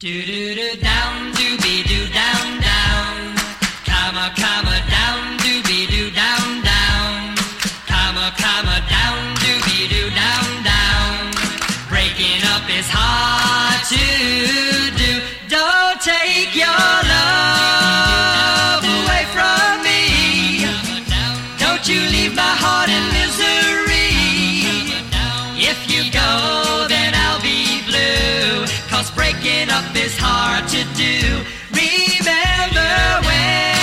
Do do do down, doobie doo down down. Comma comma down, doobie doo down down. Comma comma down, doobie doo down down. Breaking up is hard to do. Don't take your love away from me. Don't you leave my heart in misery. If you go, then I'll be blue. 'Cause breaking up is hard to do. Remember when